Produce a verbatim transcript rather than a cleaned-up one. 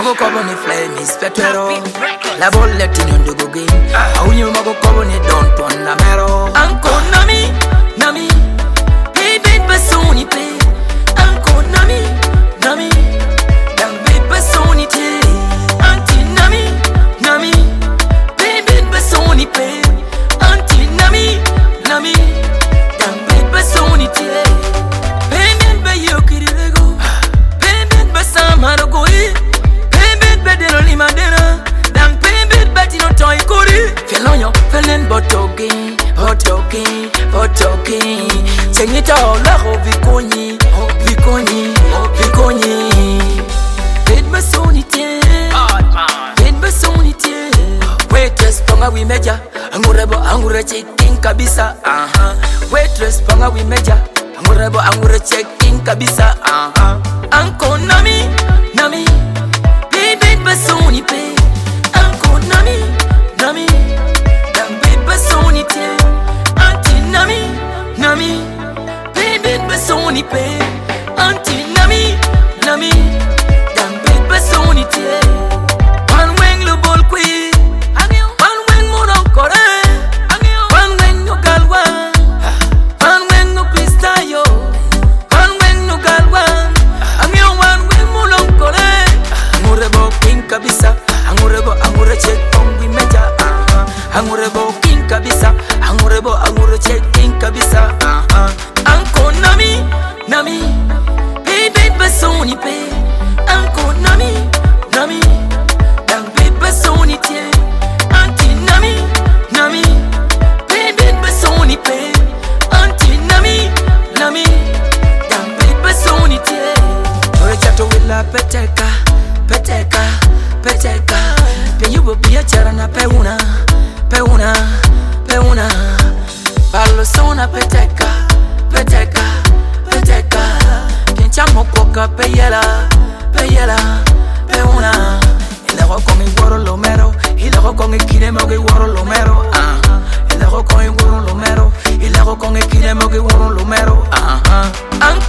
Mago kobo ni flame is petero. La bolle tinyo go game. Aunyo mago kobo ni don ton na mero. Anko nami, nami. Baby basoni pe. Anko nami, nami. Dang baby basoni te. Anti nami, nami. Baby basoni pe. Anti nami, nami. Dang baby basoni te. Baby be yo kirego. Baby basama go e. Bedelo madena, dang pembe bati no toy kuri. Felonyo, felen botoki, botoki, botoki. Chenita la ho vikoni, vikoni, vikoni. Bed basonite, bed basonite. Waitress panga we meja, angurebo angure checking kabisa. Aha. Waitress panga we meja, angurebo angure checking kabisa. Aha. Anko nami, nami. Basoni pe, anko nami, nami. Dang baby basoni te, anti nami, nami. Baby basoni pe, anti nami, nami. Dang baby basoni te. One wing lo bol kui, one wing mo no kore, one wing no galwa, one wing no pistayo, one wing no galwa, angyo one wing mo no kore. Angurebo king kabisa, angurebo angure check tongi meja. Angurebo king kabisa, angurebo angure check king kabisa. Anko nami, nami. Baby basoni pe, anko nami, nami. Dang baby basoni te, anti nami, nami. Baby basoni pe, anti nami, nami. Dang baby basoni te. Ore chato wila peteka. Peteka, peteka. Pe you will be a charana peuna, peuna, peuna. Ballo sona peteka, peteka, peteka. Pinchamo coca peyela, peyela, peuna. El dejo con el guaro lomero, y dejo con el kiremo que guaro lomero. Ajá. El dejo con el guaro lomero, y dejo con el kiremo que guaro lomero. Ajá.